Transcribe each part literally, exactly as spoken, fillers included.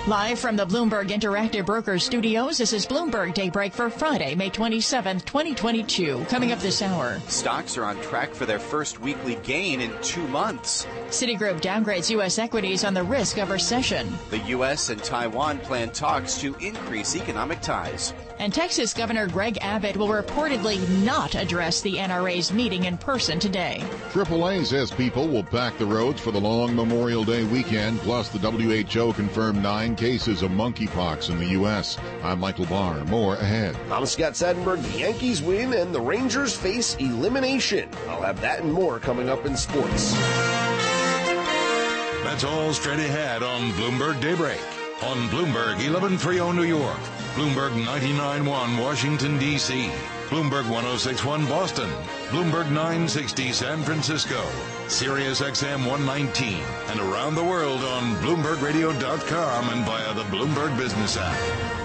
Live from the Bloomberg Interactive Brokers Studios, this is Bloomberg Daybreak for Friday, May twenty-seventh, twenty twenty-two. Coming up this hour. Stocks are on track for their first weekly gain in two months. Citigroup downgrades U S equities on the risk of recession. The U S and Taiwan plan talks to increase economic ties. And Texas Governor Greg Abbott will reportedly not address the N R A's meeting in person today. triple A says people will pack the roads for the long Memorial Day weekend. Plus, the W H O confirmed nine cases of monkeypox in the U S. I'm Michael Barr. More ahead. I'm Scott Seidenberg. The Yankees win and the Rangers face elimination. I'll have that and more coming up in sports. That's all straight ahead on Bloomberg Daybreak. On Bloomberg eleven thirty New York, Bloomberg ninety-nine point one Washington, D C, Bloomberg ten sixty-one Boston, Bloomberg nine sixty San Francisco, Sirius X M one nineteen, and around the world on Bloomberg Radio dot com and via the Bloomberg Business app.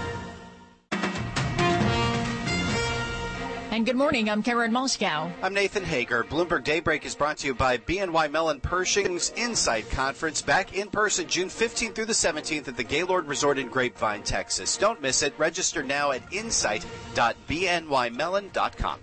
And good morning, I'm Karen Moscow. I'm Nathan Hager. Bloomberg Daybreak is brought to you by B N Y Mellon Pershing's Insight Conference, back in person June fifteenth through the seventeenth at the Gaylord Resort in Grapevine, Texas. Don't miss it. Register now at insight dot b n y mellon dot com.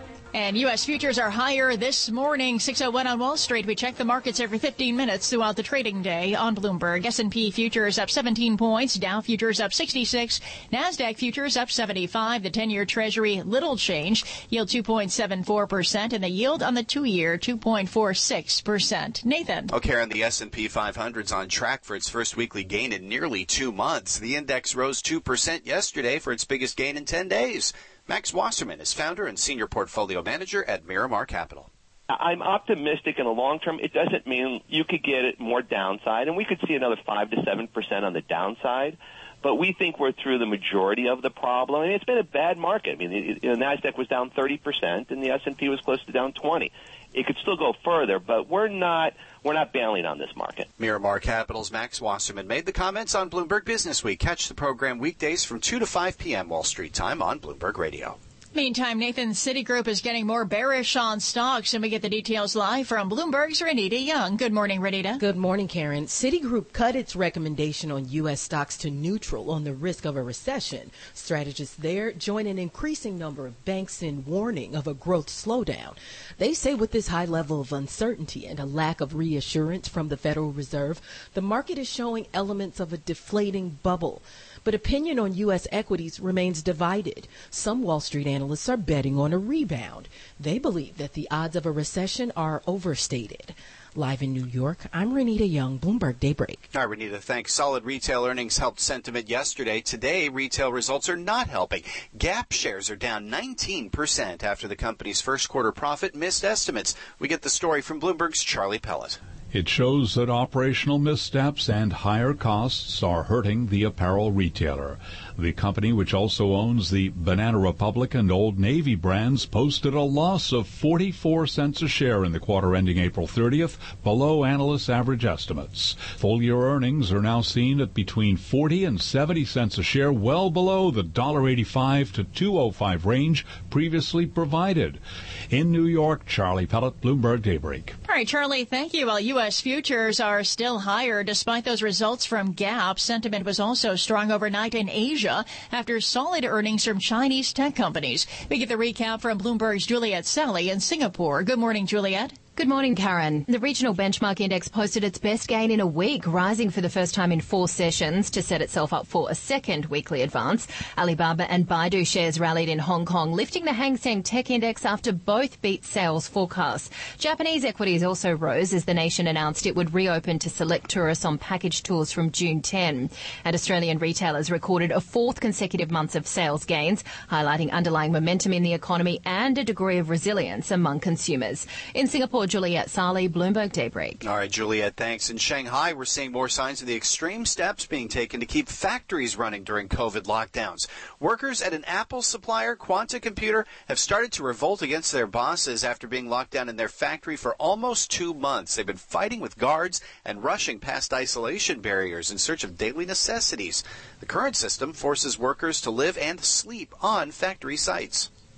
And U S futures are higher this morning, six oh one on Wall Street. We check the markets every fifteen minutes throughout the trading day on Bloomberg. S and P futures up seventeen points, Dow futures up sixty-six, NASDAQ futures up seventy-five, the ten-year Treasury little change, yield two point seven four percent, and the yield on the two-year two point four six percent. Nathan. Okay, Karen, the S and P five hundred's on track for its first weekly gain in nearly two months. The index rose two percent yesterday for its biggest gain in ten days. Max Wasserman is founder and senior portfolio manager at Miramar Capital. I'm optimistic in the long term. It doesn't mean you could get it more downside, and we could see another five to seven percent on the downside. But we think we're through the majority of the problem. I mean, it's been a bad market. I mean, the, the NASDAQ was down thirty percent, and the S and P was close to down twenty. It could still go further, but we're not we're not bailing on this market. Miramar Capital's Max Wasserman made the comments on Bloomberg Business Week. Catch the program weekdays from two to five p.m. Wall Street time on Bloomberg Radio. Meantime, Nathan, Citigroup is getting more bearish on stocks, and we get the details live from Bloomberg's Renita Young. Good morning, Renita. Good morning, Karen. Citigroup cut its recommendation on U S stocks to neutral on the risk of a recession. Strategists there join an increasing number of banks in warning of a growth slowdown. They say with this high level of uncertainty and a lack of reassurance from the Federal Reserve, the market is showing elements of a deflating bubble. But opinion on U S equities remains divided. Some Wall Street analysts are betting on a rebound. They believe that the odds of a recession are overstated. Live in New York, I'm Renita Young, Bloomberg Daybreak. All right, Renita, thanks. Solid retail earnings helped sentiment yesterday. Today, retail results are not helping. Gap shares are down nineteen percent after the company's first quarter profit missed estimates. We get the story from Bloomberg's Charlie Pellet. It shows that operational missteps and higher costs are hurting the apparel retailer. The company, which also owns the Banana Republic and Old Navy brands, posted a loss of forty-four cents a share in the quarter ending April thirtieth, below analysts' average estimates. Full-year earnings are now seen at between forty and seventy cents a share, well below the one dollar eighty-five to two oh five range previously provided. In New York, Charlie Pellet, Bloomberg Daybreak. All right, Charlie, thank you. While U S futures are still higher despite those results from Gap, sentiment was also strong overnight in Asia after solid earnings from Chinese tech companies. We get the recap from Bloomberg's Juliet Sally in Singapore. Good morning, Juliet. Good morning, Karen. The regional benchmark index posted its best gain in a week, rising for the first time in four sessions to set itself up for a second weekly advance. Alibaba and Baidu shares rallied in Hong Kong, lifting the Hang Seng Tech Index after both beat sales forecasts. Japanese equities also rose as the nation announced it would reopen to select tourists on package tours from June tenth. And Australian retailers recorded a fourth consecutive month of sales gains, highlighting underlying momentum in the economy and a degree of resilience among consumers. In Singapore, Juliet Sali, Bloomberg Daybreak. All right, Juliet, thanks. In Shanghai, we're seeing more signs of the extreme steps being taken to keep factories running during COVID lockdowns. Workers at an Apple supplier, Quanta Computer, have started to revolt against their bosses after being locked down in their factory for almost two months. They've been fighting with guards and rushing past isolation barriers in search of daily necessities. The current system forces workers to live and sleep on factory sites.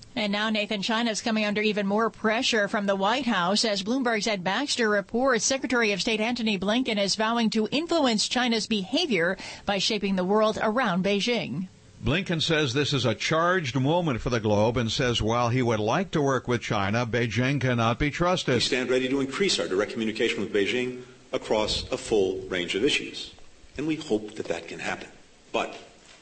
And now, Nathan, China's coming under even more pressure from the White House. As Bloomberg's Ed Baxter reports, Secretary of State Antony Blinken is vowing to influence China's behavior by shaping the world around Beijing. Blinken says this is a charged moment for the globe and says while he would like to work with China, Beijing cannot be trusted. We stand ready to increase our direct communication with Beijing across a full range of issues. And we hope that that can happen. But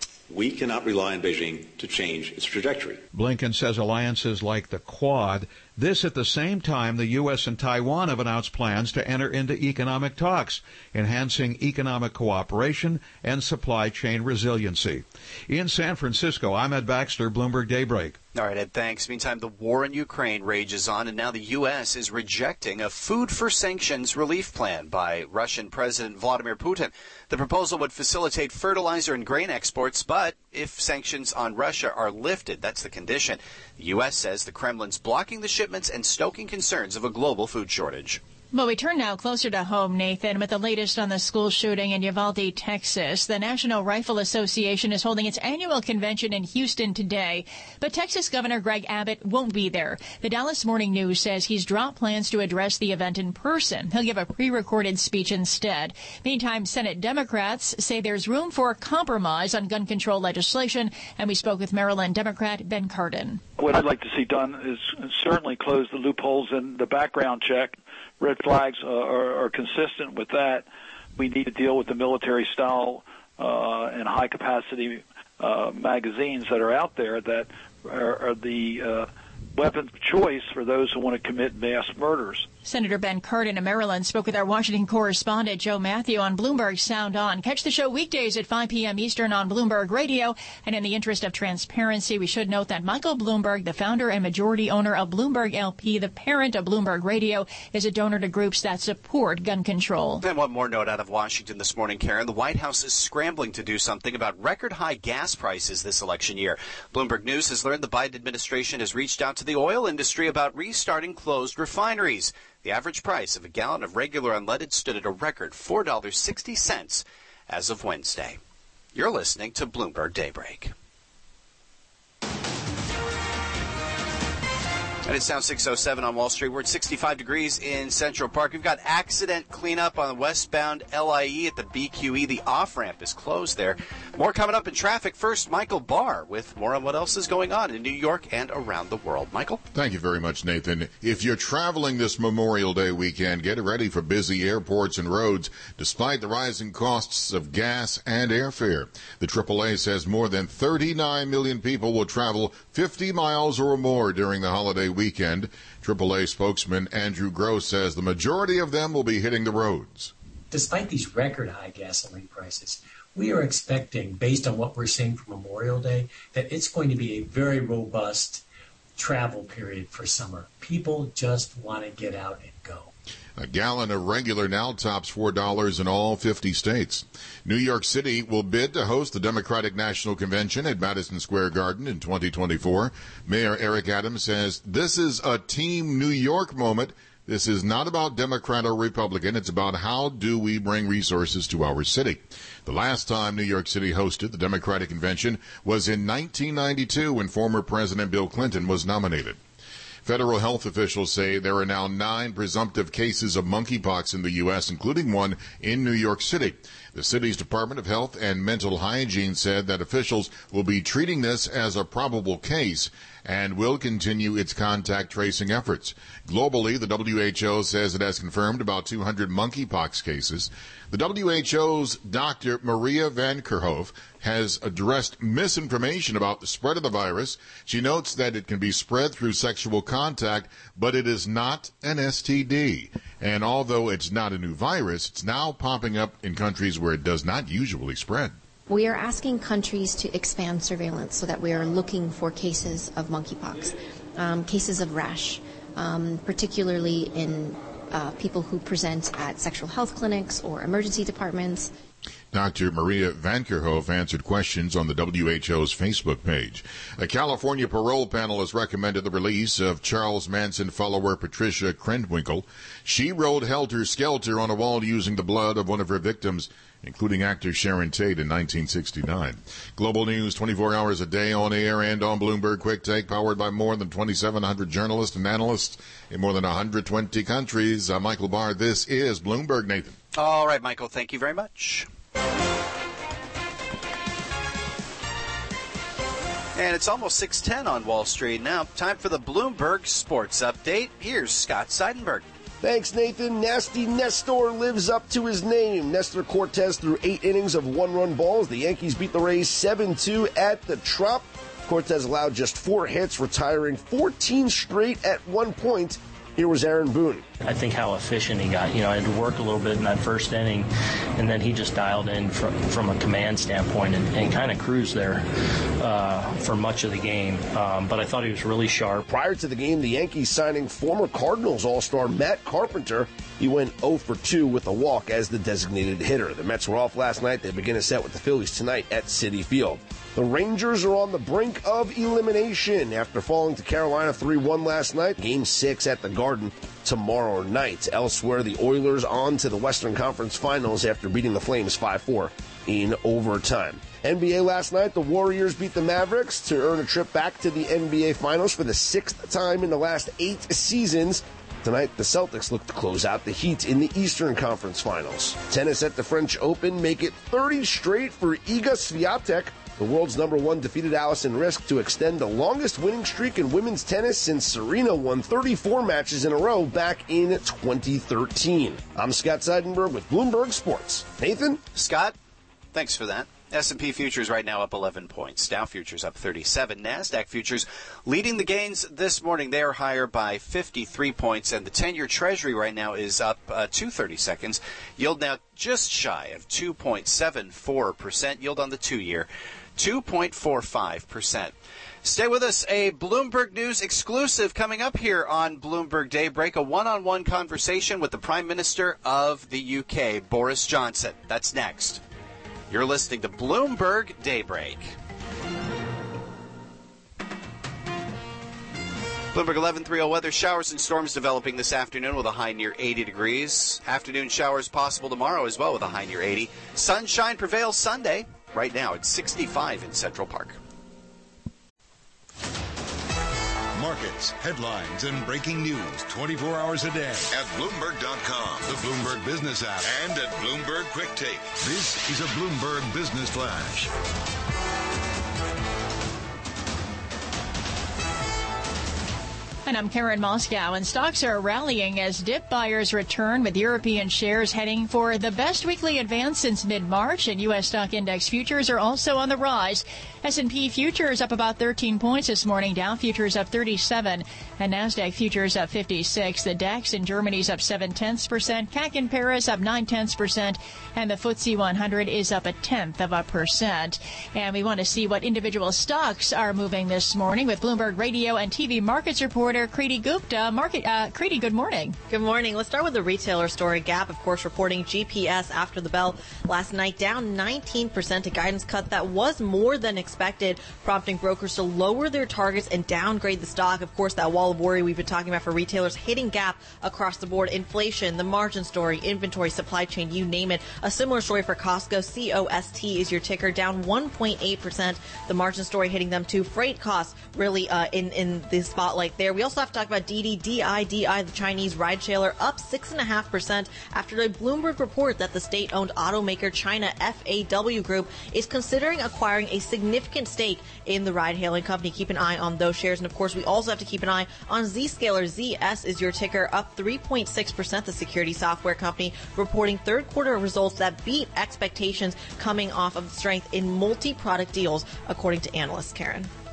we cannot rely on Beijing to change its trajectory. Blinken says alliances like the Quad, this at the same time the U S and Taiwan have announced plans to enter into economic talks, enhancing economic cooperation and supply chain resiliency. In San Francisco, I'm Ed Baxter, Bloomberg Daybreak. All right, Ed, thanks. Meantime, the war in Ukraine rages on, and now the U S is rejecting a food for sanctions relief plan by Russian President Vladimir Putin. The proposal would facilitate fertilizer and grain exports, but if sanctions on Russia are lifted, that's the condition. The U S says the Kremlin's blocking the shipments and stoking concerns of a global food shortage. Well, we turn now closer to home, Nathan, with the latest on the school shooting in Uvalde, Texas. The National Rifle Association is holding its annual convention in Houston today, but Texas Governor Greg Abbott won't be there. The Dallas Morning News says he's dropped plans to address the event in person. He'll give a pre-recorded speech instead. Meantime, Senate Democrats say there's room for compromise on gun control legislation, and we spoke with Maryland Democrat Ben Cardin. What I'd like to see done is certainly close the loopholes in the background check. Red flags uh, are, are consistent with that. We need to deal with the military-style uh, and high-capacity uh, magazines that are out there that are, are the uh, weapon of choice for those who want to commit mass murders. Senator Ben Cardin of Maryland spoke with our Washington correspondent Joe Matthew on Bloomberg Sound On. Catch the show weekdays at five p.m. Eastern on Bloomberg Radio. And in the interest of transparency, we should note that Michael Bloomberg, the founder and majority owner of Bloomberg L P, the parent of Bloomberg Radio, is a donor to groups that support gun control. And one more note out of Washington this morning, Karen. The White House is scrambling to do something about record-high gas prices this election year. Bloomberg News has learned the Biden administration has reached out to the oil industry about restarting closed refineries. The average price of a gallon of regular unleaded stood at a record four dollars and sixty cents as of Wednesday. You're listening to Bloomberg Daybreak. And it's now six oh seven on Wall Street. We're at sixty-five degrees in Central Park. We've got accident cleanup on the westbound L I E at the B Q E. The off-ramp is closed there. More coming up in traffic. First, Michael Barr with more on what else is going on in New York and around the world. Michael? Thank you very much, Nathan. If you're traveling this Memorial Day weekend, get ready for busy airports and roads despite the rising costs of gas and airfare. The triple A says more than thirty-nine million people will travel fifty miles or more during the holiday weekend. triple A spokesman Andrew Gross says the majority of them will be hitting the roads. Despite these record high gasoline prices, we are expecting, based on what we're seeing for Memorial Day, that it's going to be a very robust travel period for summer. People just want to get out and go. A gallon of regular now tops four dollars in all fifty states. New York City will bid to host the Democratic National Convention at Madison Square Garden in twenty twenty-four. Mayor Eric Adams says this is a Team New York moment. This is not about Democrat or Republican. It's about how do we bring resources to our city. The last time New York City hosted the Democratic Convention was in nineteen ninety-two when former President Bill Clinton was nominated. Federal health officials say there are now nine presumptive cases of monkeypox in the U S, including one in New York City. The city's Department of Health and Mental Hygiene said that officials will be treating this as a probable case and will continue its contact tracing efforts. Globally, the W H O says it has confirmed about two hundred monkeypox cases. The W H O's Doctor Maria Van Kerkhove has addressed misinformation about the spread of the virus. She notes that it can be spread through sexual contact, but it is not an S T D. And although it's not a new virus, it's now popping up in countries where it does not usually spread. We are asking countries to expand surveillance so that we are looking for cases of monkeypox, um, cases of rash, um, particularly in uh, people who present at sexual health clinics or emergency departments. Doctor Maria Van Kerhove answered questions on the W H O's Facebook page. A California parole panel has recommended the release of Charles Manson follower Patricia Krenwinkel. She rode helter-skelter on a wall using the blood of one of her victims, including actor Sharon Tate in nineteen sixty-nine. Global News twenty-four hours a day on air and on Bloomberg Quick Take, powered by more than twenty-seven hundred journalists and analysts in more than one hundred twenty countries. I'm Michael Barr. This is Bloomberg. Nathan. All right, Michael, thank you very much. And it's almost six ten on Wall Street now. Time for the Bloomberg Sports Update. Here's Scott Seidenberg. Thanks, Nathan. Nasty Nestor lives up to his name. Nestor Cortez threw eight innings of one-run balls. The Yankees beat the Rays seven two at the Trop. Cortez allowed just four hits, retiring fourteen straight at one point. Here was Aaron Boone. I think how efficient he got. You know, I had to work a little bit in that first inning, and then he just dialed in from, from a command standpoint and, and kind of cruised there uh, for much of the game. Um, but I thought he was really sharp. Prior to the game, the Yankees signing former Cardinals All-Star Matt Carpenter. He went oh for two with a walk as the designated hitter. The Mets were off last night. They begin a set with the Phillies tonight at Citi Field. The Rangers are on the brink of elimination after falling to Carolina three one last night. Game six at the Garden tomorrow night. Elsewhere, the Oilers on to the Western Conference Finals after beating the Flames five four in overtime. N B A last night, the Warriors beat the Mavericks to earn a trip back to the N B A Finals for the sixth time in the last eight seasons. Tonight, the Celtics look to close out the Heat in the Eastern Conference Finals. Tennis at the French Open make it thirty straight for Iga Swiatek. The world's number one defeated Allison Risk to extend the longest winning streak in women's tennis since Serena won thirty-four matches in a row back in twenty thirteen. I'm Scott Seidenberg with Bloomberg Sports. Nathan? Scott, thanks for that. S and P futures right now up eleven points. Dow futures up thirty-seven. NASDAQ futures leading the gains this morning. They are higher by fifty-three points, and the ten-year Treasury right now is up uh, two thirty-seconds. Yield now just shy of two point seven four percent. Yield on the two-year, two point four five percent. Stay with us. A Bloomberg News exclusive coming up here on Bloomberg Daybreak, a one-on-one conversation with the Prime Minister of the U K, Boris Johnson. That's next. You're listening to Bloomberg Daybreak. Bloomberg eleven thirty weather. Showers and storms developing this afternoon with a high near eighty degrees. Afternoon showers possible tomorrow as well with a high near eighty. Sunshine prevails Sunday. Right now it's sixty-five in Central Park. Markets, headlines, and breaking news twenty-four hours a day at Bloomberg dot com, the Bloomberg Business app, and at Bloomberg Quick Take. This is a Bloomberg Business Flash. And I'm Karen Moscow, and stocks are rallying as dip buyers return, with European shares heading for the best weekly advance since mid-March, and U S stock index futures are also on the rise. S and P futures up about thirteen points this morning, Dow futures up thirty-seven, and NASDAQ futures up fifty-six. The DAX in Germany's up seven tenths percent, C A C in Paris up nine tenths percent, and the F T S E one hundred is up a tenth of a percent. And we want to see what individual stocks are moving this morning with Bloomberg Radio and T V markets reporter Kriti Gupta. Market, uh, Kriti, good morning. Good morning. Let's start with the retailer story. Gap, of course, reporting G P S after the bell last night, down nineteen percent, a guidance cut that was more than expected, prompting brokers to lower their targets and downgrade the stock. Of course, that wall of worry we've been talking about for retailers hitting Gap across the board. Inflation, the margin story, inventory, supply chain, you name it. A similar story for Costco. C O S T is your ticker, down one point eight percent. The margin story hitting them too. Freight costs really uh, in, in the spotlight there. We also have to talk about Didi, D I D I, the Chinese ride-hailer, up six point five percent after a Bloomberg report that the state-owned automaker China F A W Group is considering acquiring a significant stake in the ride-hailing company. Keep an eye on those shares. And, of course, we also have to keep an eye on Zscaler. Z S is your ticker, up three point six percent. The security software company reporting third-quarter results that beat expectations, coming off of the strength in multi-product deals, according to analysts. Karen.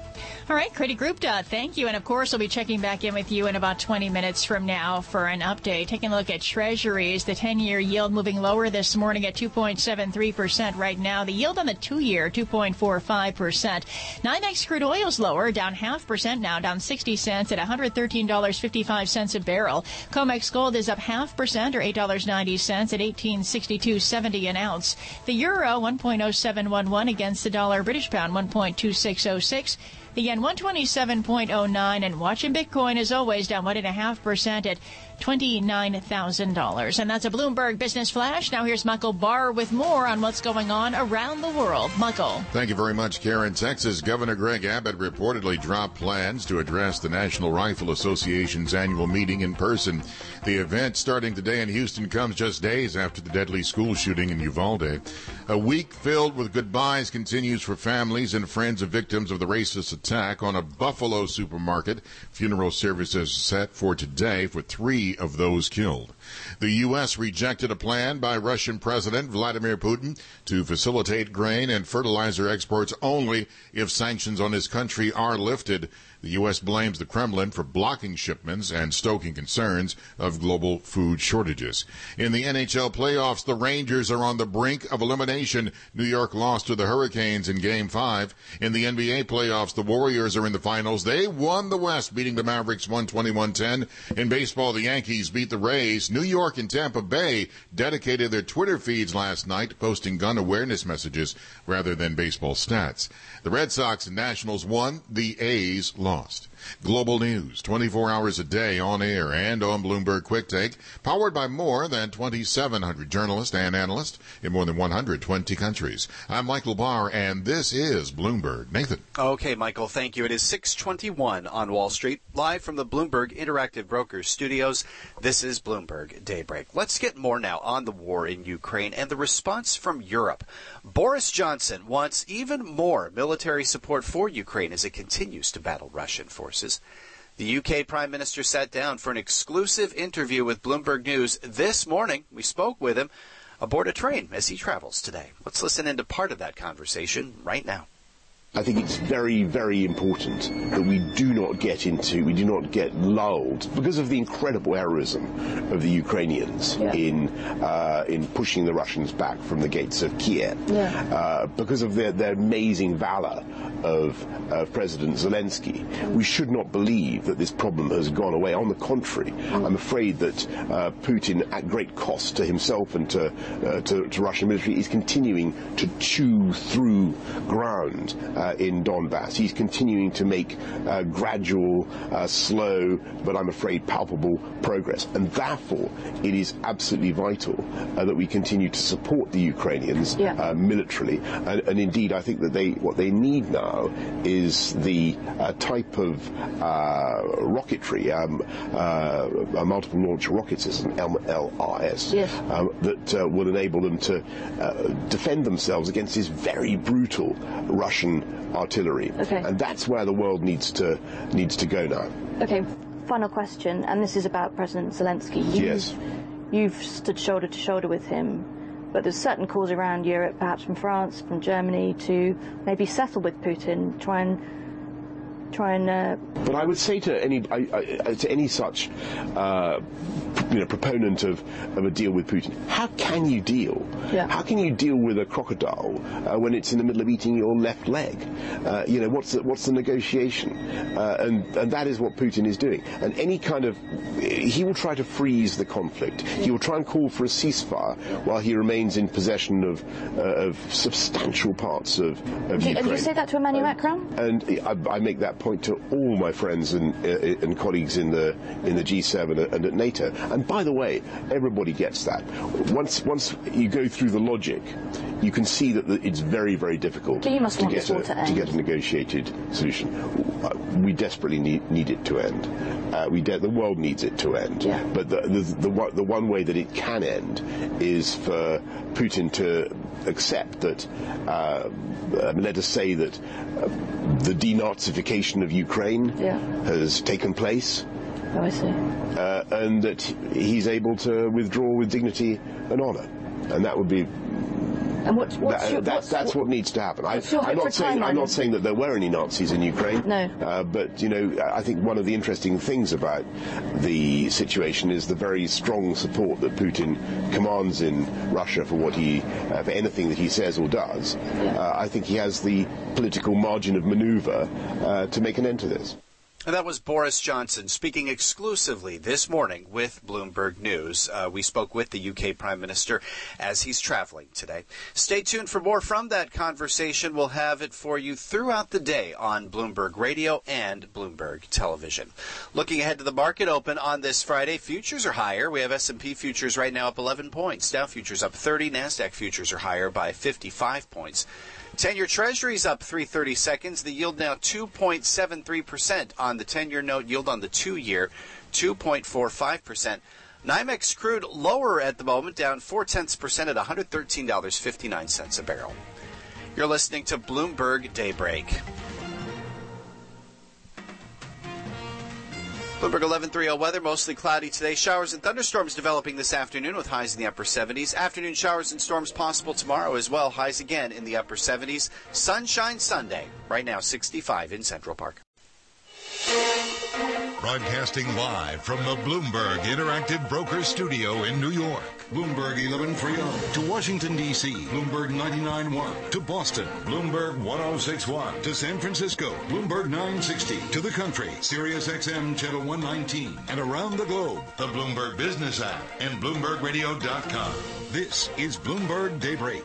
All right, Credit Group, uh, thank you. And, of course, we'll be checking back in with you in about twenty minutes from now for an update. Taking a look at Treasuries, the ten-year yield moving lower this morning at two point seven three percent right now. The yield on the two-year, two point four five percent. NYMEX crude oil's lower, down half percent now, down sixty cents at one hundred thirteen dollars and fifty-five cents a barrel. COMEX gold is up half percent or eight dollars and ninety cents at eighteen sixty-two seventy an ounce. The euro, one point oh seven one one against the dollar. British pound, one point two six oh six. The yen, one twenty-seven point oh nine, and watching Bitcoin, as always, down one point five percent at twenty-nine thousand dollars. And that's a Bloomberg Business Flash. Now here's Michael Barr with more on what's going on around the world. Michael. Thank you very much, Karen. Texas Governor Greg Abbott reportedly dropped plans to address the National Rifle Association's annual meeting in person. The event, starting today in Houston, comes just days after the deadly school shooting in Uvalde. A week filled with goodbyes continues for families and friends of victims of the racist attack on a Buffalo supermarket. Funeral services set for today for three of those killed. The U S rejected a plan by Russian President Vladimir Putin to facilitate grain and fertilizer exports only if sanctions on his country are lifted. The U S blames the Kremlin for blocking shipments and stoking concerns of global food shortages. In the N H L playoffs, the Rangers are on the brink of elimination. New York lost to the Hurricanes in Game five. In the N B A playoffs, the Warriors are in the finals. They won the West, beating the Mavericks one twenty-one ten. In baseball, the Yankees beat the Rays. New York and Tampa Bay dedicated their Twitter feeds last night, posting gun awareness messages rather than baseball stats. The Red Sox and Nationals won. The A's lost. Global news, twenty-four hours a day on air and on Bloomberg Quick Take, powered by more than twenty-seven hundred journalists and analysts in more than one hundred twenty countries. I'm Michael Barr, and this is Bloomberg. Nathan. Okay, Michael, thank you. It is six twenty-one on Wall Street, live from the Bloomberg Interactive Brokers studios. This is Bloomberg Daybreak. Let's get more now on the war in Ukraine and the response from Europe. Boris Johnson wants even more military support for Ukraine as it continues to battle Russian forces. The U K Prime Minister sat down for an exclusive interview with Bloomberg News this morning. We spoke with him aboard a train as he travels today. Let's listen into part of that conversation right now. I think it's very, very important that we do not get into, we do not get lulled because of the incredible heroism of the Ukrainians yeah. in uh, in pushing the Russians back from the gates of Kiev, yeah. uh, because of their, their amazing valor of uh, President Zelensky. We should not believe that this problem has gone away. On the contrary, mm. I'm afraid that uh, Putin, at great cost to himself and to, uh, to, to Russian military, is continuing to chew through ground uh, Uh, in Donbass. He's continuing to make uh, gradual, uh, slow, but I'm afraid palpable progress. And therefore, it is absolutely vital uh, that we continue to support the Ukrainians yeah. uh, militarily. And, and indeed, I think that they what they need now is the uh, type of uh, rocketry, um, uh, multiple launch rocket system, M L R S, yes. um, that uh, will enable them to uh, defend themselves against this very brutal Russian artillery. Okay. And that's where the world needs to needs to go now. Okay, final question, and this is about President Zelensky. You've, yes. You've stood shoulder to shoulder with him, but there's certain calls around Europe, perhaps from France, from Germany, to maybe settle with Putin, try and try and. Uh... But I would say to any I, I, to any such uh, you know proponent of, of a deal with Putin, how can you deal? Yeah. How can you deal with a crocodile uh, when it's in the middle of eating your left leg? Uh, you know what's the, what's the negotiation? Uh, and and that is what Putin is doing. And any kind of he will try to freeze the conflict. He will try and call for a ceasefire while he remains in possession of uh, of substantial parts of, of do, Ukraine. And you say that to Emmanuel Macron? And I, I make that point to all my friends and uh, and colleagues in the in the G seven and at NATO. And by the way, everybody gets that. Once once you go through the logic, you can see that it's very, very difficult to get, a, to, to get a negotiated solution. We desperately need, need it to end. Uh, we de- the world needs it to end. Yeah. But the, the, the, the one way that it can end is for Putin to accept that, uh, um, let us say that uh, the denazification of Ukraine yeah. has taken place. Oh, I see. Uh, and that he's able to withdraw with dignity and honor. And that would be And what, what's that, your, that's what's, that's what needs to happen. I, your I'm not saying I'm not saying that there were any Nazis in Ukraine. No. Uh, but you know, I think one of the interesting things about the situation is the very strong support that Putin commands in Russia for what he, uh, for anything that he says or does. Yeah. Uh, I think he has the political margin of manoeuvre uh, to make an end to this. And that was Boris Johnson speaking exclusively this morning with Bloomberg News. Uh, we spoke with the U K Prime Minister as he's traveling today. Stay tuned for more from that conversation. We'll have it for you throughout the day on Bloomberg Radio and Bloomberg Television. Looking ahead to the market open on this Friday, futures are higher. We have S and P futures right now up eleven points. Dow futures up thirty. NASDAQ futures are higher by fifty-five points. ten-year Treasury's up three thirty-seconds. The yield now two point seven three percent on the ten-year note. Yield on the two-year, two point four five percent. NYMEX crude lower at the moment, down four-tenths percent at one hundred thirteen dollars and fifty-nine cents a barrel. You're listening to Bloomberg Daybreak. Bloomberg eleven thirty weather, mostly cloudy today. Showers and thunderstorms developing this afternoon with highs in the upper seventies. Afternoon showers and storms possible tomorrow as well. Highs again in the upper seventies. Sunshine Sunday. Right now sixty-five in Central Park. Broadcasting live from the Bloomberg Interactive Brokers Studio in New York. Bloomberg eleven thirty to Washington, D C Bloomberg ninety-nine point one to Boston. Bloomberg ten sixty-one to San Francisco. Bloomberg nine sixty to the country. Sirius X M Channel one nineteen. And around the globe, the Bloomberg Business app and Bloomberg Radio dot com. This is Bloomberg Daybreak.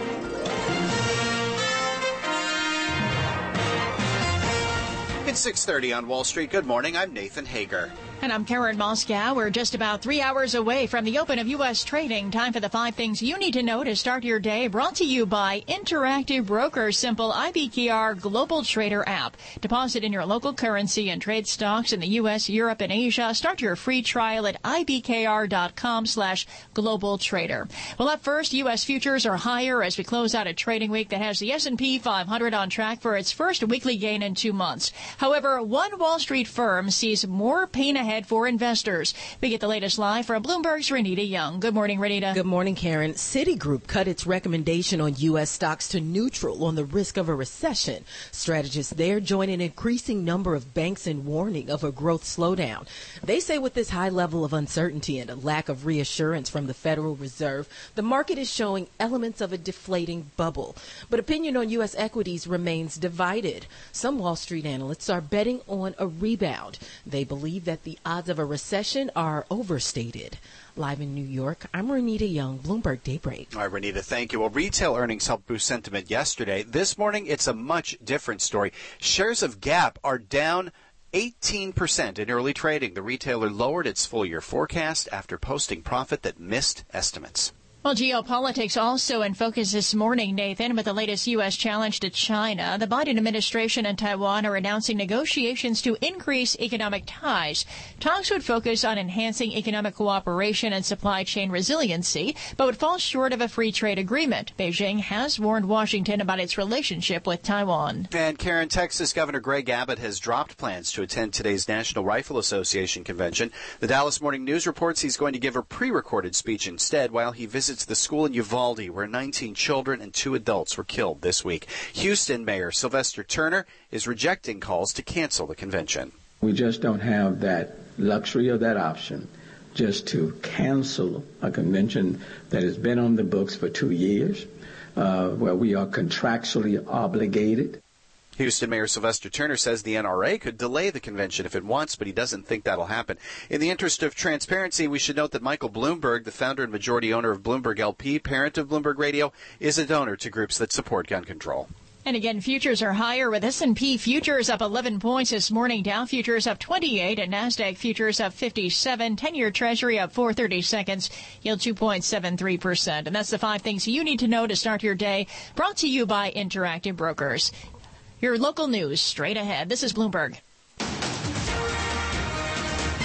It's six thirty on Wall Street. Good morning. I'm Nathan Hager. And I'm Karen Moscow. We're just about three hours away from the open of U S trading. Time for the five things you need to know to start your day. Brought to you by Interactive Brokers, simple I B K R Global Trader app. Deposit in your local currency and trade stocks in the U S, Europe, and Asia. Start your free trial at ibkr.com slash global trader. Well, up first, U S futures are higher as we close out a trading week that has the S and P five hundred on track for its first weekly gain in two months. However, one Wall Street firm sees more pain ahead for investors. We get the latest live from Bloomberg's Renita Young. Good morning, Renita. Good morning, Karen. Citigroup cut its recommendation on U S stocks to neutral on the risk of a recession. Strategists there join an increasing number of banks in warning of a growth slowdown. They say with this high level of uncertainty and a lack of reassurance from the Federal Reserve, the market is showing elements of a deflating bubble. But opinion on U S equities remains divided. Some Wall Street analysts are betting on a rebound. They believe that the odds of a recession are overstated. Live in New York, I'm Renita Young, Bloomberg Daybreak. All right, Renita, thank you. Well, retail earnings helped boost sentiment yesterday. This morning, it's a much different story. Shares of Gap are down eighteen percent in early trading. The retailer lowered its full-year forecast after posting profit that missed estimates. Well, geopolitics also in focus this morning, Nathan, with the latest U S challenge to China. The Biden administration and Taiwan are announcing negotiations to increase economic ties. Talks would focus on enhancing economic cooperation and supply chain resiliency, but would fall short of a free trade agreement. Beijing has warned Washington about its relationship with Taiwan. And Karen, Texas Governor Greg Abbott has dropped plans to attend today's National Rifle Association convention. The Dallas Morning News reports he's going to give a pre-recorded speech instead while he visits the school in Uvalde where nineteen children and two adults were killed this week. Houston Mayor Sylvester Turner is rejecting calls to cancel the convention. We just don't have that luxury or that option just to cancel a convention that has been on the books for two years, uh, where we are contractually obligated. Houston Mayor Sylvester Turner says the N R A could delay the convention if it wants, but he doesn't think that'll happen. In the interest of transparency, we should note that Michael Bloomberg, the founder and majority owner of Bloomberg L P, parent of Bloomberg Radio, is a donor to groups that support gun control. And again, futures are higher with S and P futures up eleven points this morning. Dow futures up twenty-eight and NASDAQ futures up fifty-seven. ten-year Treasury up four thirty-seconds. Yield two point seven three percent. And that's the five things you need to know to start your day. Brought to you by Interactive Brokers. Your local news straight ahead. This is Bloomberg.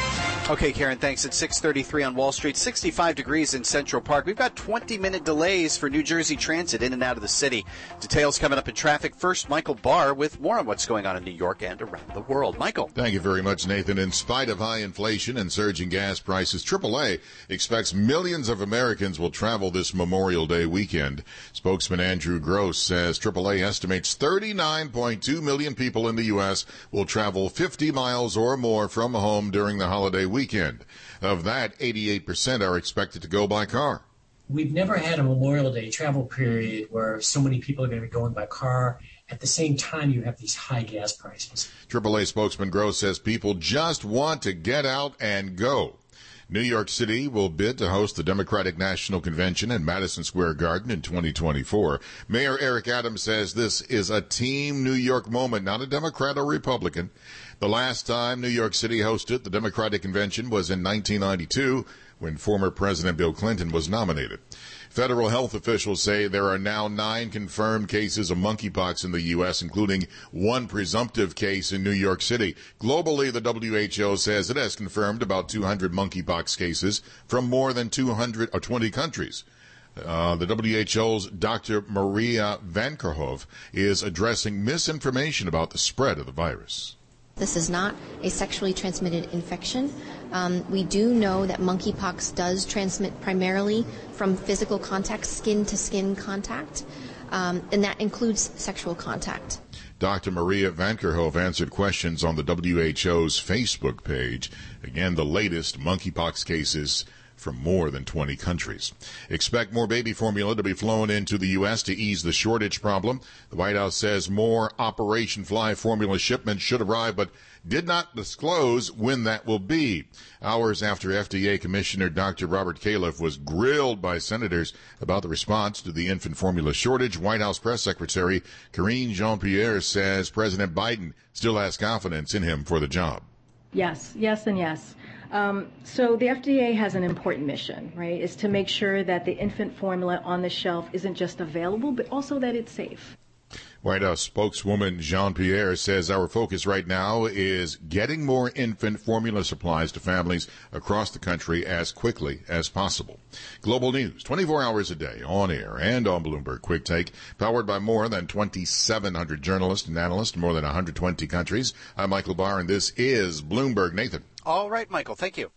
Okay, Karen, thanks. It's six thirty-three on Wall Street, sixty-five degrees in Central Park. We've got twenty-minute delays for New Jersey Transit in and out of the city. Details coming up in traffic. First, Michael Barr with more on what's going on in New York and around the world. Michael. Thank you very much, Nathan. In spite of high inflation and surging gas prices, triple A expects millions of Americans will travel this Memorial Day weekend. Spokesman Andrew Gross says triple A estimates thirty-nine point two million people in the U S will travel fifty miles or more from home during the holiday weekend. Of that, eighty-eight percent are expected to go by car. We've never had a Memorial Day travel period where so many people are going to be going by car. At the same time, you have these high gas prices. triple A spokesman Gross says people just want to get out and go. New York City will bid to host the Democratic National Convention in Madison Square Garden in twenty twenty-four. Mayor Eric Adams says this is a Team New York moment, not a Democrat or Republican. The last time New York City hosted the Democratic Convention was in nineteen ninety-two, when former President Bill Clinton was nominated. Federal health officials say there are now nine confirmed cases of monkeypox in the U S, including one presumptive case in New York City. Globally, the W H O says it has confirmed about two hundred monkeypox cases from more than two hundred or twenty countries. Uh, the W H O's Doctor Maria Van Kerkhove is addressing misinformation about the spread of the virus. This is not a sexually transmitted infection. Um, we do know that monkeypox does transmit primarily from physical contact, skin-to-skin contact, um, and that includes sexual contact. Doctor Maria Van Kerkhove answered questions on the W H O's Facebook page. Again, the latest monkeypox cases from more than twenty countries. Expect more baby formula to be flown into the U S to ease the shortage problem. The White House says more Operation Fly formula shipments should arrive, but did not disclose when that will be. Hours after F D A Commissioner Doctor Robert Califf was grilled by senators about the response to the infant formula shortage, White House Press Secretary Karine Jean-Pierre says President Biden still has confidence in him for the job. Yes, yes, and yes. Um, so the F D A has an important mission, right, is to make sure that the infant formula on the shelf isn't just available, but also that it's safe. White House spokeswoman Jean-Pierre says our focus right now is getting more infant formula supplies to families across the country as quickly as possible. Global news, twenty-four hours a day, on air and on Bloomberg Quick Take, powered by more than twenty-seven hundred journalists and analysts in more than one hundred twenty countries. I'm Michael Barr, and this is Bloomberg. Nathan. All right, Michael, thank you.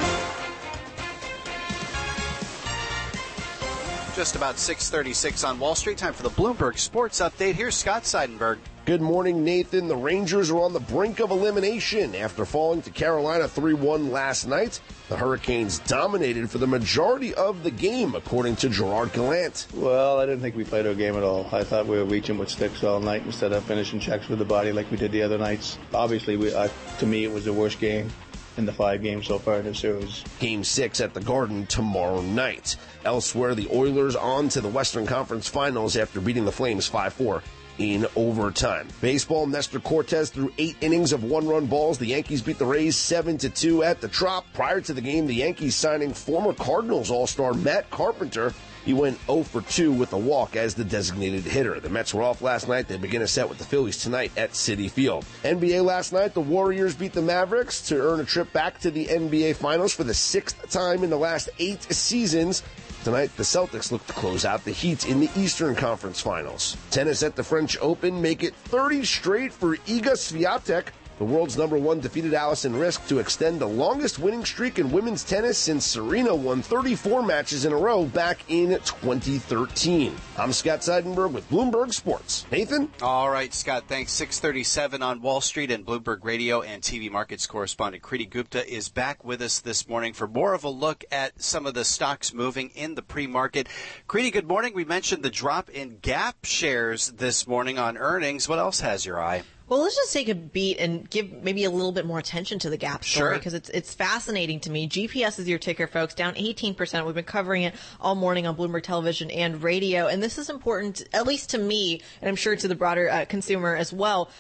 Just about six thirty-six on Wall Street. Time for the Bloomberg Sports Update. Here's Scott Seidenberg. Good morning, Nathan. The Rangers are on the brink of elimination after falling to Carolina three one last night. The Hurricanes dominated for the majority of the game, according to Gerard Gallant. Well, I didn't think we played our game at all. I thought we were reaching with sticks all night instead of finishing checks with the body like we did the other nights. Obviously, we, I, to me, it was the worst game in the five games so far in the series. Game six at the Garden tomorrow night. Elsewhere, the Oilers on to the Western Conference Finals after beating the Flames five four in overtime. Baseball, Nestor Cortes threw eight innings of one-run balls. The Yankees beat the Rays seven to two at the Trop. Prior to the game, the Yankees signing former Cardinals All-Star Matt Carpenter. He went oh for two with a walk as the designated hitter. The Mets were off last night. They begin a set with the Phillies tonight at Citi Field. N B A last night, the Warriors beat the Mavericks to earn a trip back to the N B A Finals for the sixth time in the last eight seasons. Tonight, the Celtics look to close out the Heat in the Eastern Conference Finals. Tennis at the French Open make it thirty straight for Iga Swiatek. The world's number one defeated Allison Risk to extend the longest winning streak in women's tennis since Serena won thirty-four matches in a row back in twenty thirteen. I'm Scott Seidenberg with Bloomberg Sports. Nathan? All right, Scott, thanks. six thirty-seven on Wall Street, and Bloomberg Radio and T V markets correspondent Kriti Gupta is back with us this morning for more of a look at some of the stocks moving in the pre-market. Kriti, good morning. We mentioned the drop in Gap shares this morning on earnings. What else has your eye? Well, let's just take a beat and give maybe a little bit more attention to the Gap story because Sure. it's it's fascinating to me. G P S is your ticker, folks, down eighteen percent. We've been covering it all morning on Bloomberg Television and radio, and this is important, at least to me, and I'm sure to the broader uh, consumer as well. But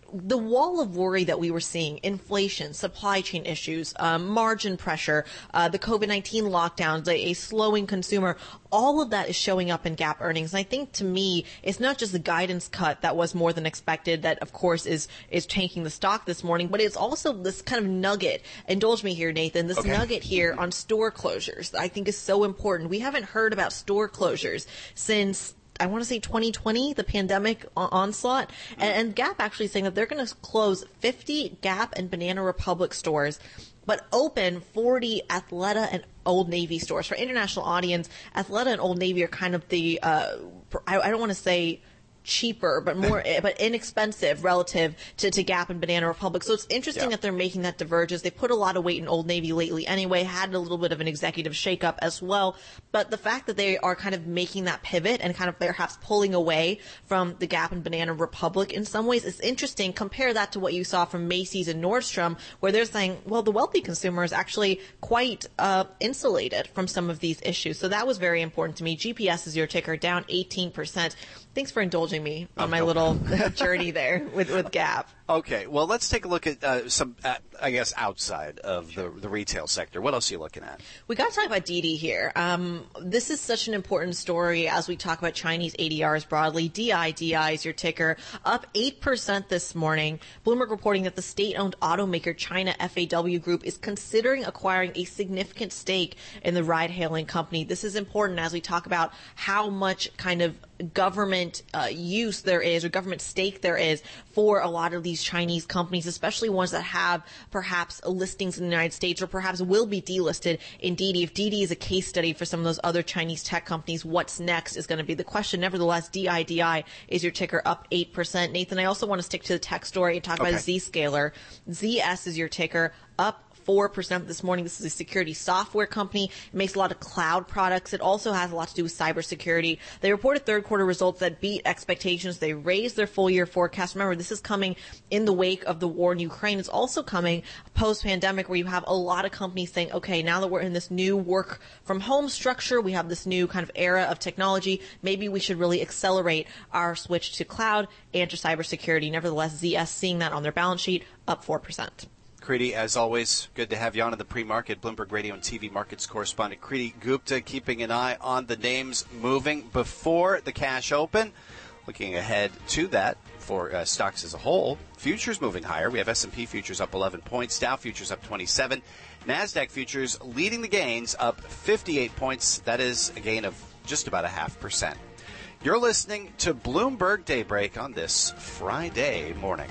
the wall of worry that we were seeing, inflation, supply chain issues, um, margin pressure, uh, the COVID nineteen lockdowns, a, a slowing consumer, all of that is showing up in Gap earnings. And I think, to me, it's not just the guidance cut that was more than expected that, of course, is is tanking the stock this morning, but it's also this kind of nugget. Indulge me here, Nathan. This okay. nugget here on store closures I think is so important. We haven't heard about store closures since, I want to say twenty twenty, the pandemic onslaught. And, and Gap actually saying that they're going to close fifty Gap and Banana Republic stores, but open forty Athleta and Old Navy stores. For international audience, Athleta and Old Navy are kind of the, uh, I, I don't want to say cheaper, but more, but inexpensive relative to, to Gap and Banana Republic. So it's interesting yeah. that they're making that divergence. They put a lot of weight in Old Navy lately anyway, had a little bit of an executive shakeup as well. But the fact that they are kind of making that pivot and kind of perhaps pulling away from the Gap and Banana Republic in some ways is interesting. Compare that to what you saw from Macy's and Nordstrom, where they're saying, well, the wealthy consumer is actually quite uh, insulated from some of these issues. So that was very important to me. G P S is your ticker, down eighteen percent. Thanks for indulging me on my little journey there with, with Gap. Okay, well, let's take a look at uh, some, uh, I guess, outside of the, the retail sector. What else are you looking at? We got to talk about Didi here. Um, this is such an important story as we talk about Chinese A D Rs broadly. D I, D I is your ticker, up eight percent this morning. Bloomberg reporting that the state-owned automaker China F A W Group is considering acquiring a significant stake in the ride-hailing company. This is important as we talk about how much kind of government uh, use there is, or government stake there is for a lot of these Chinese companies, especially ones that have perhaps listings in the United States or perhaps will be delisted in Didi. If Didi is a case study for some of those other Chinese tech companies, what's next is going to be the question. Nevertheless, D I D I is your ticker, up eight percent. Nathan, I also want to stick to the tech story and talk okay. about Zscaler. Z S is your ticker, up four percent this morning. This is a security software company. It makes a lot of cloud products. It also has a lot to do with cybersecurity. They reported third quarter results that beat expectations. They raised their full year forecast. Remember, this is coming in the wake of the war in Ukraine. It's also coming post-pandemic, where you have a lot of companies saying, okay, now that we're in this new work from home structure, we have this new kind of era of technology, maybe we should really accelerate our switch to cloud and to cybersecurity. Nevertheless, Z S seeing that on their balance sheet, up four percent. Kriti, as always, good to have you on in the pre-market. Bloomberg Radio and T V markets correspondent Kriti Gupta, keeping an eye on the names moving before the cash open. Looking ahead to that for uh, stocks as a whole, futures moving higher. We have S and P futures up eleven points, Dow futures up twenty-seven, NASDAQ futures leading the gains, up fifty-eight points. That is a gain of just about a half percent. You're listening to Bloomberg Daybreak on this Friday morning.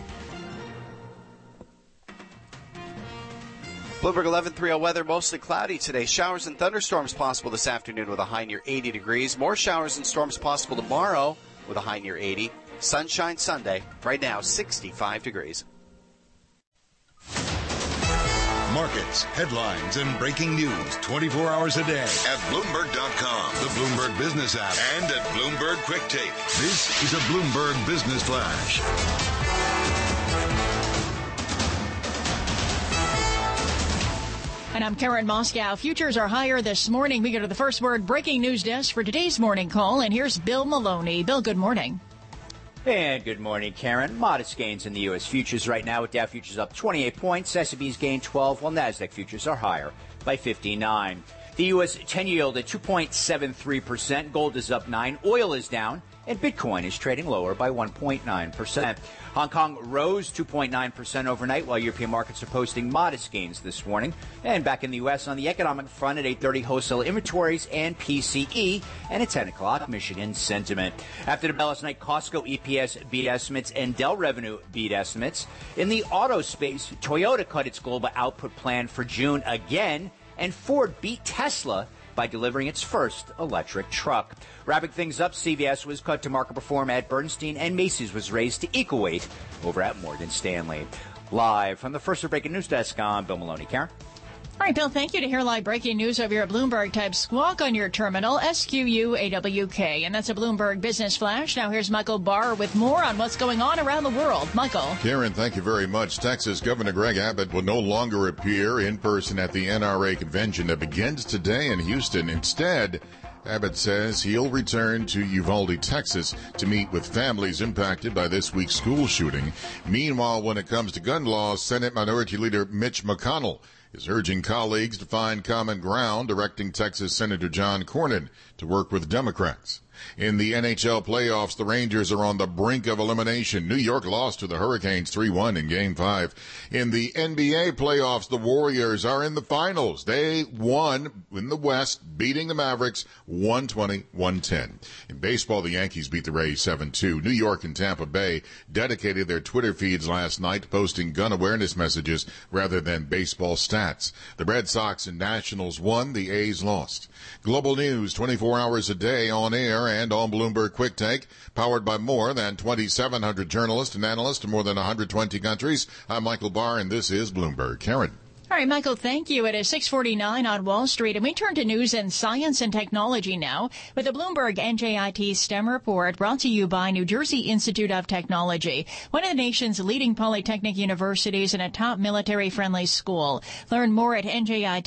Bloomberg eleven thirty weather, mostly cloudy today. Showers and thunderstorms possible this afternoon with a high near eighty degrees. More showers and storms possible tomorrow with a high near eighty. Sunshine Sunday. Right now, sixty-five degrees. Markets, headlines, and breaking news twenty-four hours a day at Bloomberg dot com, the Bloomberg Business app, and at Bloomberg Quick Take. This is a Bloomberg Business Flash. And I'm Karen Moscow. Futures are higher this morning. We go to the First Word breaking news desk for today's morning call. And here's Bill Maloney. Bill, good morning. And good morning, Karen. Modest gains in the U S futures right now, with Dow futures up twenty-eight points. S and P's gained twelve, while NASDAQ futures are higher by fifty-nine. The U S ten yield at two point seven three percent. Gold is up nine. Oil is down. And Bitcoin is trading lower by one point nine percent. Hong Kong rose two point nine percent overnight, while European markets are posting modest gains this morning. And back in the U S on the economic front at eight thirty, wholesale inventories and P C E. And at ten o'clock, Michigan sentiment. After the bell last night, Costco E P S beat estimates and Dell revenue beat estimates. In the auto space, Toyota cut its global output plan for June again. And Ford beat Tesla by delivering its first electric truck. Wrapping things up, C V S was cut to market perform at Bernstein, and Macy's was raised to equal weight over at Morgan Stanley. Live from the First Breaking News Desk, I'm Bill Maloney. Karen? All right, Bill, thank you. To hear live breaking news over your Bloomberg, type squawk on your terminal, S Q U A W K. And that's a Bloomberg Business Flash. Now here's Michael Barr with more on what's going on around the world. Michael. Karen, thank you very much. Texas Governor Greg Abbott will no longer appear in person at the N R A convention that begins today in Houston. Instead, Abbott says he'll return to Uvalde, Texas to meet with families impacted by this week's school shooting. Meanwhile, when it comes to gun laws, Senate Minority Leader Mitch McConnell is urging colleagues to find common ground, directing Texas Senator John Cornyn to work with Democrats. In the N H L playoffs, the Rangers are on the brink of elimination. New York lost to the Hurricanes three one in Game five. In the N B A playoffs, the Warriors are in the finals. They won in the West, beating the Mavericks one twenty to one ten. In baseball, the Yankees beat the Rays seven two. New York and Tampa Bay dedicated their Twitter feeds last night, posting gun awareness messages rather than baseball stats. The Red Sox and Nationals won. The A's lost. Global news twenty-four hours a day on air and on Bloomberg Quick Take, powered by more than twenty-seven hundred journalists and analysts in more than one hundred twenty countries. I'm Michael Barr, and this is Bloomberg. Karen. All right, Michael, thank you. It is six forty-nine on Wall Street, and we turn to news in science and technology now with the Bloomberg N J I T STEM report brought to you by New Jersey Institute of Technology, one of the nation's leading polytechnic universities and a top military-friendly school. Learn more at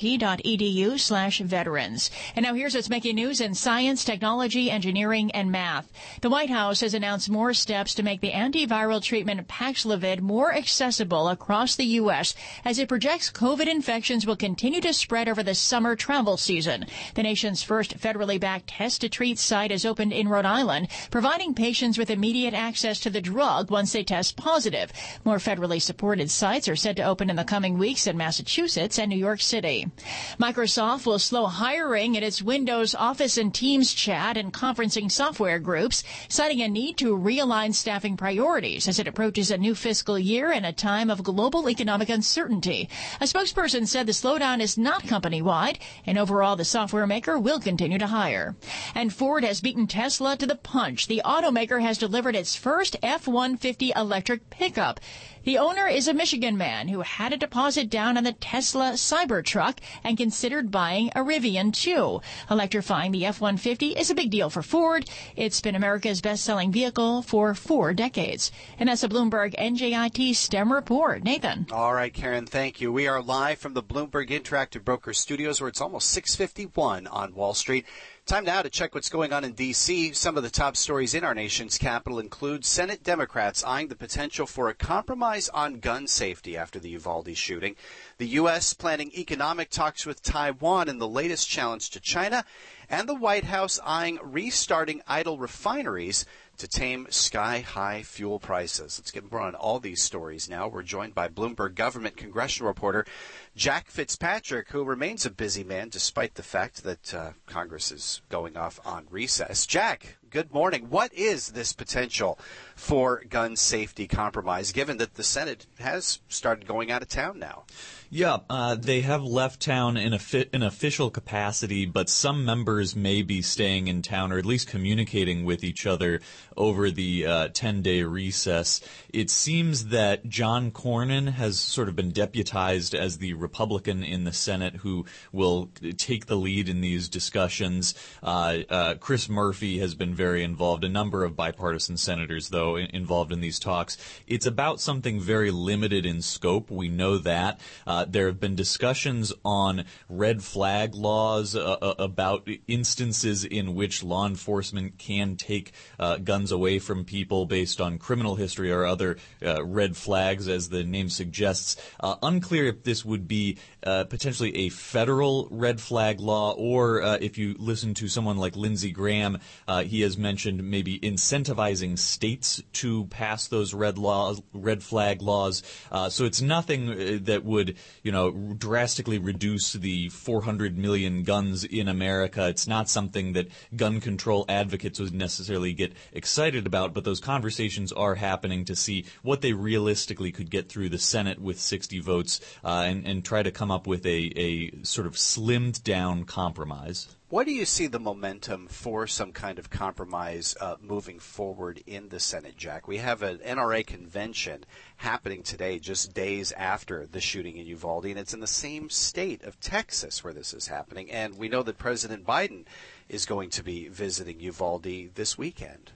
njit.edu slash veterans. And now here's what's making news in science, technology, engineering, and math. The White House has announced more steps to make the antiviral treatment Paxlovid more accessible across the U S as it projects COVID infections will continue to spread over the summer travel season. The nation's first federally backed test-to-treat site is opened in Rhode Island, providing patients with immediate access to the drug once they test positive. More federally supported sites are set to open in the coming weeks in Massachusetts and New York City. Microsoft will slow hiring in its Windows Office and Teams chat and conferencing software groups, citing a need to realign staffing priorities as it approaches a new fiscal year and a time of global economic uncertainty. A spokesperson said the slowdown is not company-wide, and overall the software maker will continue to hire. And Ford has beaten Tesla to the punch. The automaker has delivered its first F one fifty electric pickup. The owner is a Michigan man who had a deposit down on the Tesla Cybertruck and considered buying a Rivian, too. Electrifying the F one fifty is a big deal for Ford. It's been America's best-selling vehicle for four decades. And that's a Bloomberg N J I T STEM report. Nathan. All right, Karen, thank you. We are live from the Bloomberg Interactive Brokers Studios, where it's almost six fifty-one on Wall Street. Time now to check what's going on in D C. Some of the top stories in our nation's capital include Senate Democrats eyeing the potential for a compromise on gun safety after the Uvalde shooting, the U S planning economic talks with Taiwan in the latest challenge to China, and the White House eyeing restarting idle refineries to tame sky-high fuel prices. Let's get more on all these stories now. We're joined by Bloomberg government congressional reporter Jack Fitzpatrick, who remains a busy man despite the fact that uh, Congress is going off on recess. Jack, good morning. What is this potential for gun safety compromise, given that the Senate has started going out of town now? Yeah, uh, they have left town in a fi- in official capacity, but some members may be staying in town or at least communicating with each other over the uh, ten-day recess. It seems that John Cornyn has sort of been deputized as the Republican in the Senate who will take the lead in these discussions. Uh, uh, Chris Murphy has been very involved, a number of bipartisan senators, though, in- involved in these talks. It's about something very limited in scope. We know that. Uh, there have been discussions on red flag laws uh, about instances in which law enforcement can take uh, guns away from people based on criminal history or other uh, red flags, as the name suggests. Uh, unclear if this would be uh, potentially a federal red flag law, or uh, if you listen to someone like Lindsey Graham, uh, he has mentioned maybe incentivizing states to pass those red laws, red flag laws. Uh, so it's nothing that would, you know, drastically reduce the four hundred million guns in America. It's not something that gun control advocates would necessarily get excited about, but those conversations are happening to see what they realistically could get through the Senate with sixty votes uh, and, and try to come up with a, a sort of slimmed down compromise. Why do you see the momentum for some kind of compromise uh, moving forward in the Senate, Jack? We have an N R A convention happening today, just days after the shooting in Uvalde, and it's in the same state of Texas where this is happening. And we know that President Biden is going to be visiting Uvalde this weekend.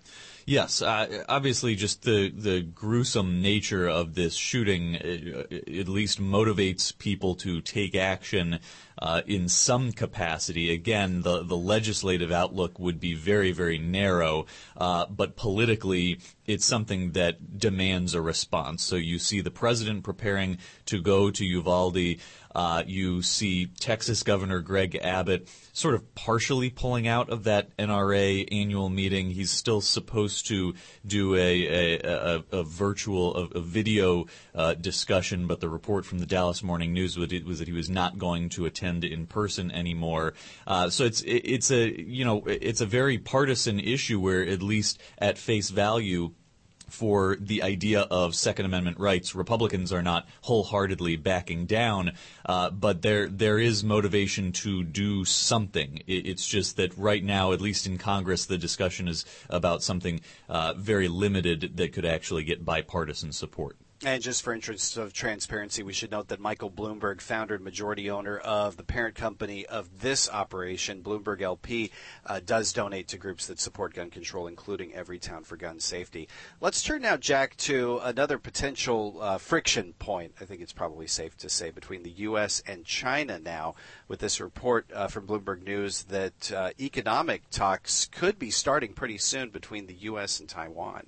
Yes, uh, obviously just the, the gruesome nature of this shooting uh, at least motivates people to take action uh, in some capacity. Again, the, the legislative outlook would be very, very narrow, uh, but politically it's something that demands a response. So you see the president preparing to go to Uvalde. Uh, you see Texas Governor Greg Abbott sort of partially pulling out of that N R A annual meeting. He's still supposed to do a a, a, a virtual, a, a video uh, discussion, but the report from the Dallas Morning News was, was that he was not going to attend in person anymore. Uh, so it's it, it's a you know it's a very partisan issue where, at least at face value, for the idea of Second Amendment rights, Republicans are not wholeheartedly backing down, uh, but there there is motivation to do something. It, it's just that right now, at least in Congress, the discussion is about something uh, very limited that could actually get bipartisan support. And just for interest of transparency, we should note that Michael Bloomberg, founder and majority owner of the parent company of this operation, Bloomberg L P, uh, does donate to groups that support gun control, including Everytown for Gun Safety. Let's turn now, Jack, to another potential uh, friction point, I think it's probably safe to say, between the U S and China now, with this report uh, from Bloomberg News that uh, economic talks could be starting pretty soon between the U S and Taiwan.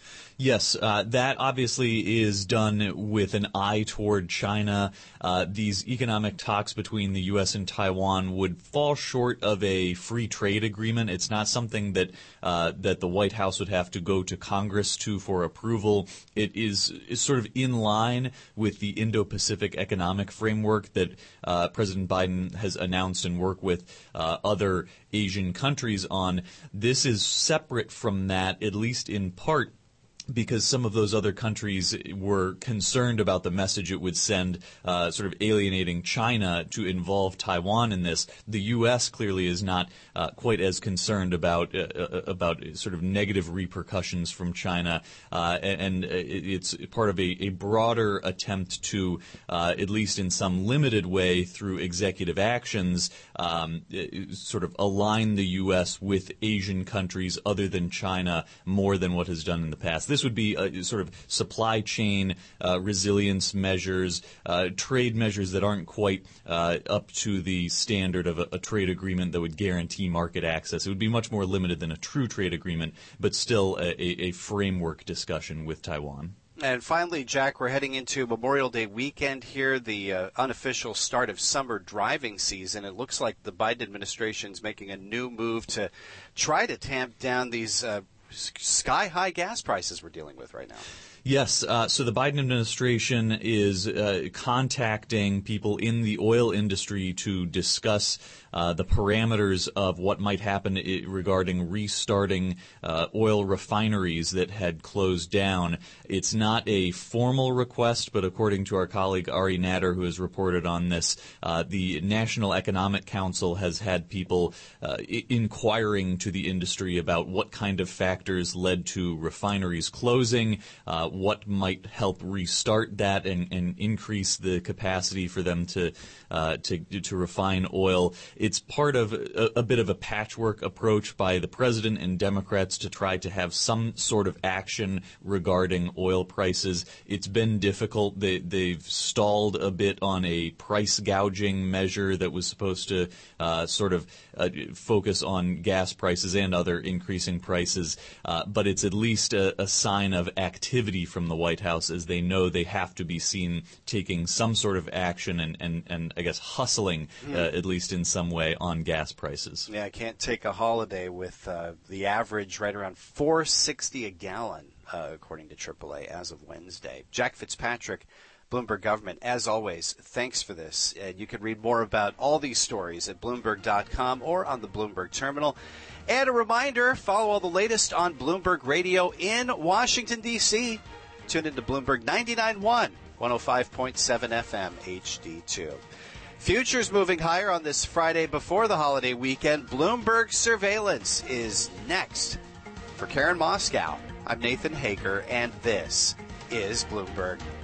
Yes, uh, that obviously is done with an eye toward China. Uh, these economic talks between the U S and Taiwan would fall short of a free trade agreement. It's not something that uh, that the White House would have to go to Congress to for approval. It is, is sort of in line with the Indo-Pacific Economic Framework that uh, President Biden has announced and worked with uh, other Asian countries on. This is separate from that, at least in part, because some of those other countries were concerned about the message it would send, uh, sort of alienating China to involve Taiwan in this. The U S clearly is not uh, quite as concerned about uh, about sort of negative repercussions from China, uh, and, and it's part of a, a broader attempt to, uh, at least in some limited way through executive actions, um, sort of align the U S with Asian countries other than China more than what has done in the past. This would be a sort of supply chain uh, resilience measures, uh, trade measures that aren't quite uh, up to the standard of a, a trade agreement that would guarantee market access. It would be much more limited than a true trade agreement, but still a, a framework discussion with Taiwan. And finally, Jack, we're heading into Memorial Day weekend here, the uh, unofficial start of summer driving season. It looks like the Biden administration is making a new move to try to tamp down these uh, sky-high gas prices we're dealing with right now. Yes. Uh, so the Biden administration is uh, contacting people in the oil industry to discuss uh, the parameters of what might happen I- regarding restarting uh, oil refineries that had closed down. It's not a formal request, but according to our colleague Ari Natter, who has reported on this, uh, the National Economic Council has had people uh, I- inquiring to the industry about what kind of factors led to refineries closing, uh, what might help restart that and, and increase the capacity for them to uh, to to refine oil. It's part of a, a bit of a patchwork approach by the president and Democrats to try to have some sort of action regarding oil prices. It's been difficult. They, they've stalled a bit on a price gouging measure that was supposed to uh, sort of uh, focus on gas prices and other increasing prices, uh, but it's at least a, a sign of activity from the White House, as they know they have to be seen taking some sort of action and, and, and I guess hustling, uh, at least in some way, on gas prices. Yeah, I can't take a holiday with uh, the average right around four sixty a gallon, uh, according to triple A, as of Wednesday. Jack Fitzpatrick, Bloomberg Government, as always, thanks for this. Uh, you can read more about all these stories at Bloomberg dot com or on the Bloomberg Terminal. And a reminder, follow all the latest on Bloomberg Radio in Washington, D C Tune into Bloomberg ninety-nine point one, one oh five point seven F M H D two. Futures moving higher on this Friday before the holiday weekend. Bloomberg Surveillance is next. For Karen Moscow, I'm Nathan Haker, and this is Bloomberg.